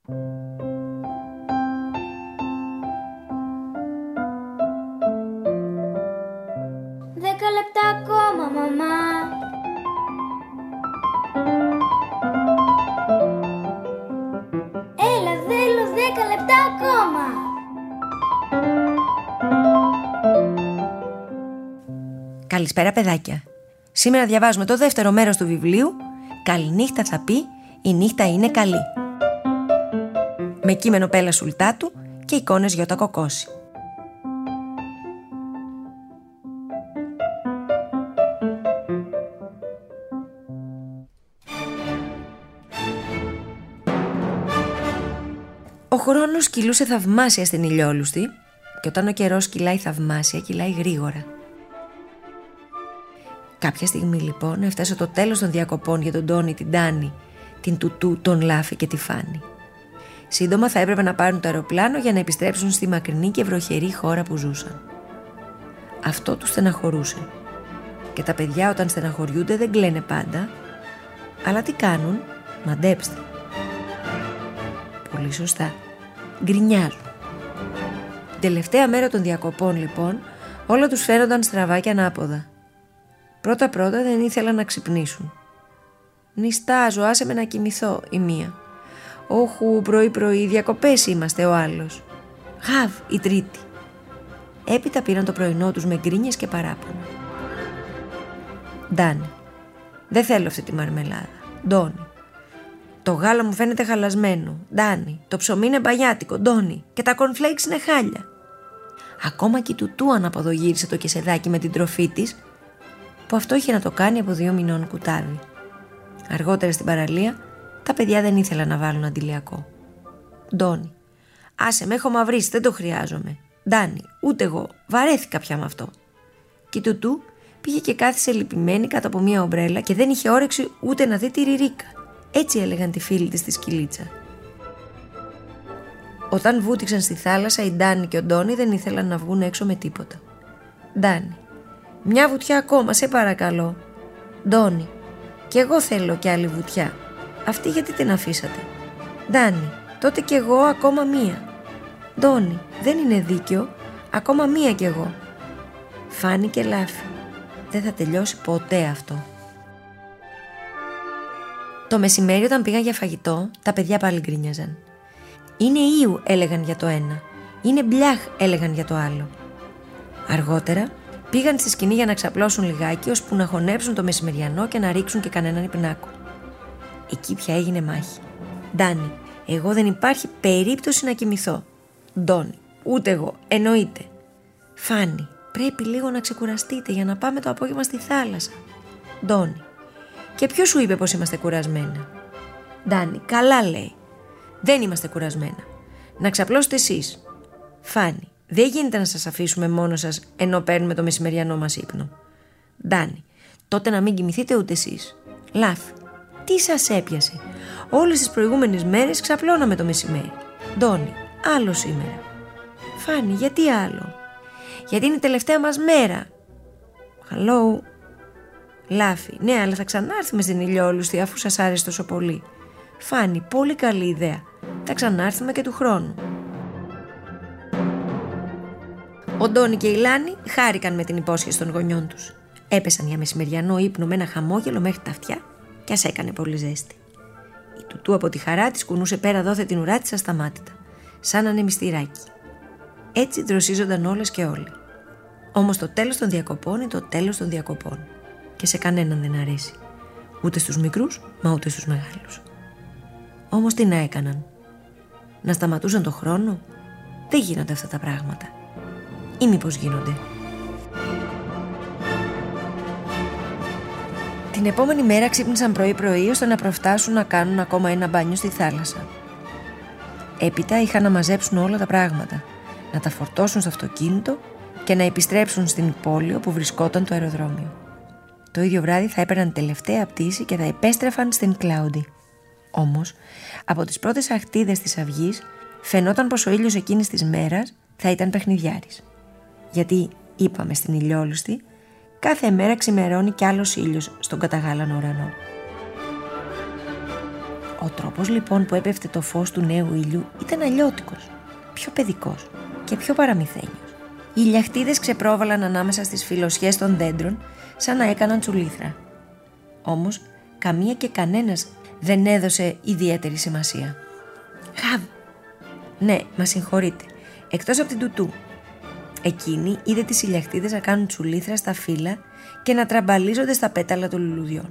Δέκα λεπτά ακόμα, μαμά. Έλα, θέλω 10 λεπτά ακόμα. Καλησπέρα, παιδάκια. Σήμερα διαβάζουμε το δεύτερο μέρος του βιβλίου «Καληνύχτα θα πει, η νύχτα είναι καλή». Με κείμενο Πέλα Σουλτάτου και εικόνες Γιώτα Κοκκόση. Ο χρόνος κυλούσε θαυμάσια στην ηλιόλουστη και όταν ο καιρός κυλάει θαυμάσια, κυλάει γρήγορα. Κάποια στιγμή λοιπόν έφτασε το τέλος των διακοπών για τον Τόνι, την Ντάνη, την Τουτού, τον Λάφη και τη Φάνη. Σύντομα θα έπρεπε να πάρουν το αεροπλάνο για να επιστρέψουν στη μακρινή και βροχερή χώρα που ζούσαν. Αυτό τους στεναχωρούσε. Και τα παιδιά όταν στεναχωριούνται δεν κλαίνε πάντα, αλλά τι κάνουν? Μαντέψτε. Πολύ σωστά. Γκρινιάζουν. Την τελευταία μέρα των διακοπών λοιπόν όλα τους φαίνονταν στραβά και ανάποδα. Πρώτα δεν ήθελαν να ξυπνήσουν. «Νιστάζω, άσε με να κοιμηθώ» η μία. «Όχου, πρωί-πρωί, διακοπές είμαστε» ο άλλος. «Γαβ» η τρίτη. Έπειτα πήραν το πρωινό τους με γκρίνιες και παράπονα. Ντάνη: «Δεν θέλω αυτή τη μαρμελάδα». Ντόνι: «Το γάλα μου φαίνεται χαλασμένο». Ντάνι: «Το ψωμί είναι μπαγιάτικο». Ντόνι: «Και τα κορνφλέιξ είναι χάλια». Ακόμα και η Τουτού αναποδογύρισε το κεσεδάκι με την τροφή της, που αυτό είχε να το κάνει από 2 μηνών κουτάβι. Αργότερα στην παραλία τα παιδιά δεν ήθελαν να βάλουν αντιλιακό. Ντόνι: «Άσε με, έχω μαυρίσει, δεν το χρειάζομαι». Ντάνι: «Ούτε εγώ, βαρέθηκα πια με αυτό». Και η Τουτού πήγε και κάθισε λυπημένη κάτω από μια ομπρέλα και δεν είχε όρεξη ούτε να δει τη Ριρίκα. Έτσι έλεγαν τη φίλη της στη σκυλίτσα. Όταν βούτυξαν στη θάλασσα, η Ντάνι και ο Ντόνι δεν ήθελαν να βγουν έξω με τίποτα. Ντάνι: «Μια βουτιά ακόμα, σε παρακαλώ». Ντόνι: «Κι εγώ θέλω κι άλλη βουτιά. Αυτή γιατί την αφήσατε?» Ντάνι: «Τότε κι εγώ ακόμα μία». Ντόνι: «Δεν είναι δίκαιο, ακόμα μία κι εγώ». Φάνη και Λάφη: «Δεν θα τελειώσει ποτέ αυτό». Το μεσημέρι όταν πήγαν για φαγητό, τα παιδιά πάλι γκρίνιαζαν. «Είναι Ιου» έλεγαν για το ένα, «είναι Μπλιάχ» έλεγαν για το άλλο. Αργότερα πήγαν στη σκηνή για να ξαπλώσουν λιγάκι, ώσπου να χωνέψουν το μεσημεριανό και να ρίξουν και κανέναν υπνάκο. Εκεί πια έγινε μάχη. Ντάνι: «Εγώ δεν υπάρχει περίπτωση να κοιμηθώ». Ντόνι: «Ούτε εγώ, εννοείται». Φάνη: «Πρέπει λίγο να ξεκουραστείτε για να πάμε το απόγευμα στη θάλασσα». Ντόνι: «Και ποιος σου είπε πως είμαστε κουρασμένα?» Ντάνι: «Καλά λέει. Δεν είμαστε κουρασμένα. Να ξαπλώσετε εσείς». Φάνη: «Δεν γίνεται να σας αφήσουμε μόνο σας ενώ παίρνουμε το μεσημεριανό μας ύπνο». Ντάνι: «Τότε να μην κοιμηθείτε ούτε εσείς». Λάφη: «Τι σας έπιασε? Όλες τις προηγούμενες μέρες ξαπλώναμε το μεσημέρι». Ντόνι: «Άλλο σήμερα». Φάνη: «Γιατί άλλο?» «Γιατί είναι η τελευταία μας μέρα». Hello. Λάφη: «Ναι, αλλά θα ξανάρθουμε στην ηλιόλουστη αφού σας άρεσε τόσο πολύ». Φάνη: «Πολύ καλή ιδέα. Θα ξανάρθουμε και του χρόνου». Ο Ντόνι και η Λάνη χάρηκαν με την υπόσχεση των γονιών τους. Έπεσαν για μεσημεριανό ύπνο με ένα χαμόγελο μέχρι τα αυτιά κι ας έκανε πολύ ζέστη. Η Τουτού από τη χαρά της κουνούσε πέρα δόθε την ουρά της ασταμάτητα, σαν ανεμιστηράκι. Έτσι δροσίζονταν όλες και όλοι. Όμως το τέλος των διακοπών είναι το τέλος των διακοπών και σε κανέναν δεν αρέσει. Ούτε στους μικρούς, μα ούτε στους μεγάλους. Όμως τι να έκαναν? Να σταματούσαν το χρόνο? Δεν γίνονται αυτά τα πράγματα. Ή μήπως γίνονται? Την επόμενη μέρα ξύπνησαν πρωί-πρωί ώστε να προφτάσουν να κάνουν ακόμα ένα μπάνιο στη θάλασσα. Έπειτα είχαν να μαζέψουν όλα τα πράγματα, να τα φορτώσουν στο αυτοκίνητο και να επιστρέψουν στην πόλη όπου βρισκόταν το αεροδρόμιο. Το ίδιο βράδυ θα έπαιρναν τελευταία πτήση και θα επέστρεφαν στην Κλάουντι. Όμως, από τις πρώτες αχτίδες της αυγής φαινόταν πως ο ήλιος εκείνης της μέρας θα ήταν παιχνιδιάρης. Γιατί, είπαμε στην ηλιόλουστη, κάθε μέρα ξημερώνει κι άλλος ήλιος στον καταγάλανο ουρανό. Ο τρόπος λοιπόν που έπεφτε το φως του νέου ήλιου ήταν αλλιώτικος, πιο παιδικός και πιο παραμυθένιος. Οι ηλιαχτίδες ξεπρόβαλαν ανάμεσα στις φιλοσιές των δέντρων σαν να έκαναν τσουλήθρα. Όμως καμία και κανένας δεν έδωσε ιδιαίτερη σημασία. Γαβ! Ναι, μας συγχωρείτε, εκτός από την Τουτού. Εκείνη είδε τις ηλιαχτίδες να κάνουν τσουλήθρα στα φύλλα και να τραμπαλίζονται στα πέταλα των λουλουδιών.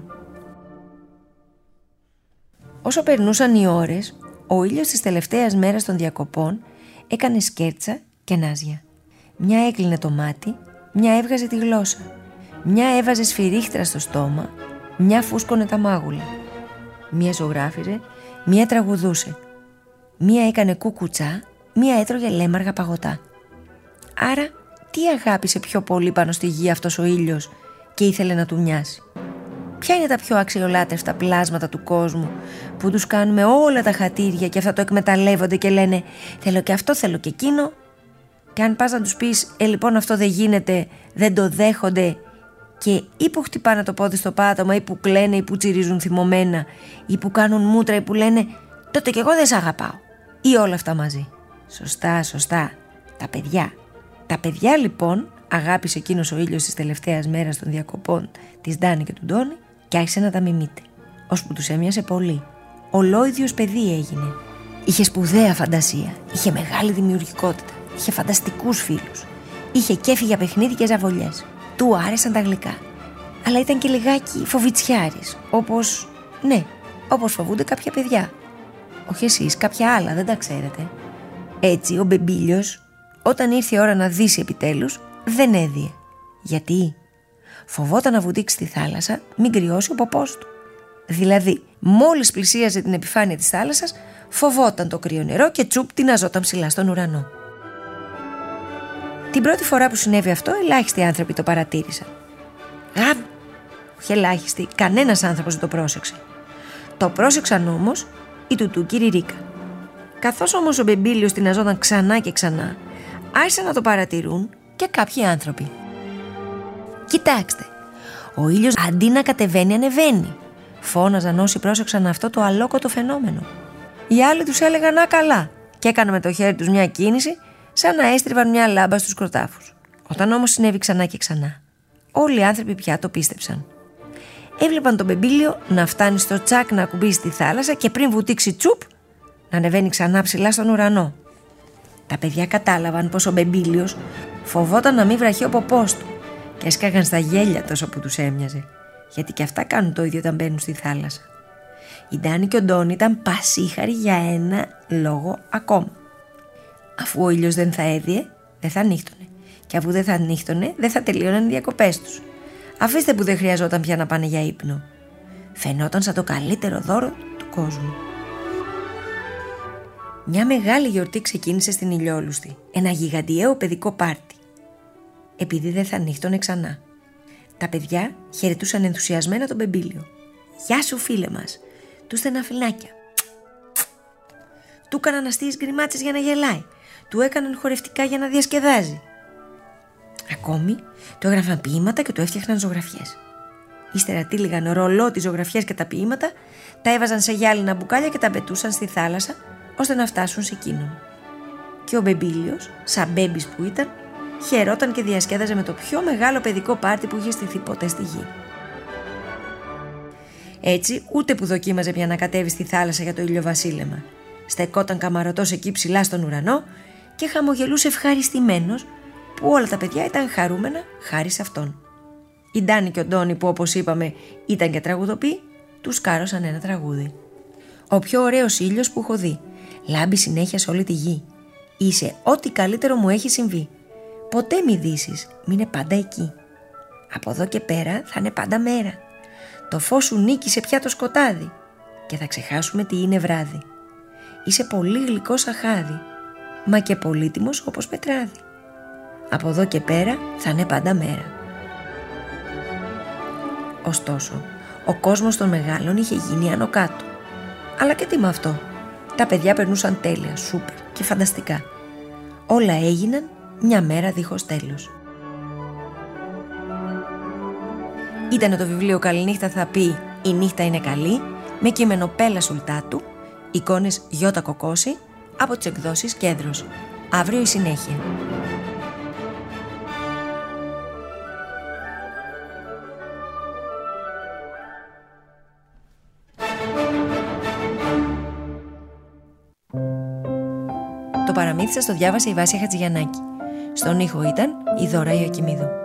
Όσο περνούσαν οι ώρες, ο ήλιος της τελευταίας μέρας των διακοπών έκανε σκέρτσα και νάζια. Μια έκλεινε το μάτι, μια έβγαζε τη γλώσσα, μια έβαζε σφυρίχτρα στο στόμα, μια φούσκωνε τα μάγουλα. Μια ζωγράφιζε, μια τραγουδούσε. Μια έκανε κουκουτσά, μια έτρωγε λέμαργα παγωτά. Άρα, τι αγάπησε πιο πολύ πάνω στη γη αυτός ο ήλιος και ήθελε να του μοιάσει? Ποια είναι τα πιο αξιολάτρευτα πλάσματα του κόσμου που τους κάνουμε όλα τα χατήρια και αυτά το εκμεταλλεύονται και λένε θέλω και αυτό, θέλω και εκείνο? Και αν πας να τους πεις λοιπόν αυτό δεν γίνεται, δεν το δέχονται και ή που χτυπάνε το πόδι στο πάτωμα ή που κλαίνε ή που τσιρίζουν θυμωμένα ή που κάνουν μούτρα ή που λένε τότε κι εγώ δεν σ' αγαπάω ή όλα αυτά μαζί. Σωστά, τα παιδιά λοιπόν αγάπησε εκείνος ο ήλιος της τελευταίας μέρας των διακοπών της Ντάνη και του Ντόνι και άρχισε να τα μιμείται, ώσπου τους έμοιασε πολύ. Ολόιδιος παιδί έγινε. Είχε σπουδαία φαντασία, είχε μεγάλη δημιουργικότητα, είχε φανταστικούς φίλους, είχε κέφι για παιχνίδι και ζαβολιές. Του άρεσαν τα γλυκά, αλλά ήταν και λιγάκι φοβιτσιάρης, όπως φοβούνται κάποια παιδιά. Όχι εσείς, κάποια άλλα, δεν τα ξέρετε. Έτσι ο Μπεμπίλιος, όταν ήρθε η ώρα να δύσει επιτέλους, δεν έδιε. Γιατί? Φοβόταν να βουτήξει στη θάλασσα, μην κρυώσει ο ποπός του. Δηλαδή, μόλις πλησίαζε την επιφάνεια της θάλασσας, φοβόταν το κρύο νερό και τσουπ τειναζόταν ψηλά στον ουρανό. Την πρώτη φορά που συνέβη αυτό, ελάχιστοι άνθρωποι το παρατήρησαν. Όχι ελάχιστοι, κανένας άνθρωπος δεν το πρόσεξε. Το πρόσεξαν όμως οι Τουτού και η Ριρίκα. Καθώς όμως ο Μπεμπίλιος τειναζόταν ξανά και ξανά, άρχισαν να το παρατηρούν και κάποιοι άνθρωποι. Κοιτάξτε, ο ήλιος αντί να κατεβαίνει ανεβαίνει, φώναζαν όσοι πρόσεξαν αυτό το αλόκοτο φαινόμενο. Οι άλλοι τους έλεγαν «Α, καλά» και έκαναν με το χέρι τους μια κίνηση σαν να έστριβαν μια λάμπα στους κροτάφους. Όταν όμως συνέβη ξανά και ξανά, όλοι οι άνθρωποι πια το πίστεψαν. Έβλεπαν τον Μπεμπίλιο να φτάνει στο τσάκ να ακουμπήσει τη θάλασσα και πριν βουτήξει τσουπ να ανεβαίνει ξανά ψηλά στον ουρανό. Τα παιδιά κατάλαβαν πως ο Μπεμπίλιος φοβόταν να μην βραχεί ο ποπός του και έσκαγαν στα γέλια τόσο που τους έμοιαζε, γιατί και αυτά κάνουν το ίδιο όταν μπαίνουν στη θάλασσα. Η Ντάνη και ο Ντόνι ήταν πασίχαροι για ένα λόγο ακόμα. Αφού ο ήλιος δεν θα έδιε, δεν θα νύχτωνε. Και αφού δεν θα νύχτωνε, δεν θα τελείωναν οι διακοπές τους. Αφήστε που δεν χρειαζόταν πια να πάνε για ύπνο. Φαινόταν σαν το καλύτερο δώρο του κόσμου. Μια μεγάλη γιορτή ξεκίνησε στην Ηλιόλουστη. Ένα γιγαντιαίο παιδικό πάρτι. Επειδή δεν θα νύχτωνε ξανά. Τα παιδιά χαιρετούσαν ενθουσιασμένα τον Μπεμπίλιο. «Γεια σου φίλε μας», του στεναφυλάκια. Του έκαναν αστείες γκριμάτσες για να γελάει. Του έκαναν χορευτικά για να διασκεδάζει. Ακόμη του έγραφαν ποίηματα και του έφτιαχναν ζωγραφιές. Ύστερα τύλιγαν ρολό τις ζωγραφιές και τα ποίηματα, τα έβαζαν σε γυάλινα μπουκάλια και τα πετούσαν στη θάλασσα ώστε να φτάσουν σε εκείνον. Και ο Μπεμπίλιος, σαν μπέμπης που ήταν, χαιρόταν και διασκέδαζε με το πιο μεγάλο παιδικό πάρτι που είχε στηθεί ποτέ στη γη. Έτσι, ούτε που δοκίμαζε πια να κατέβει στη θάλασσα για το ηλιοβασίλεμα. Στεκόταν καμαρωτός εκεί ψηλά στον ουρανό και χαμογελούσε ευχαριστημένος που όλα τα παιδιά ήταν χαρούμενα χάρη σε αυτόν. Η Ντάνη και ο Ντόνι, που όπως είπαμε ήταν και τραγουδοποιοί, τους κάρωσαν ένα τραγούδι. «Ο πιο ωραίος ήλιος που έχω δει, λάμπει συνέχεια σε όλη τη γη. Είσαι ό,τι καλύτερο μου έχει συμβεί. Ποτέ μη δύσεις, μείνε πάντα εκεί. Από εδώ και πέρα θα είναι πάντα μέρα. Το φως σου νίκησε πια το σκοτάδι και θα ξεχάσουμε τι είναι βράδυ. Είσαι πολύ γλυκό σαν χάδι, μα και πολύτιμος όπως πετράδι. Από εδώ και πέρα θα είναι πάντα μέρα». Ωστόσο, ο κόσμος των μεγάλων είχε γίνει άνω κάτω. Αλλά και τι με αυτό. Τα παιδιά περνούσαν τέλεια, σούπερ και φανταστικά. Όλα έγιναν μια μέρα δίχως τέλος. Ήτανε το βιβλίο «Καληνύχτα» θα πει «Η νύχτα είναι καλή», με κείμενο Πέλα Σουλτάτου, εικόνες Γιώτα Κοκόση, από τις εκδόσεις Κέντρος. Αύριο η συνέχεια. Το παραμύθι σας το διάβασε η Βάσια Χατζηγιαννάκη. Στον ήχο ήταν η Δώρα Ιωακημίδου.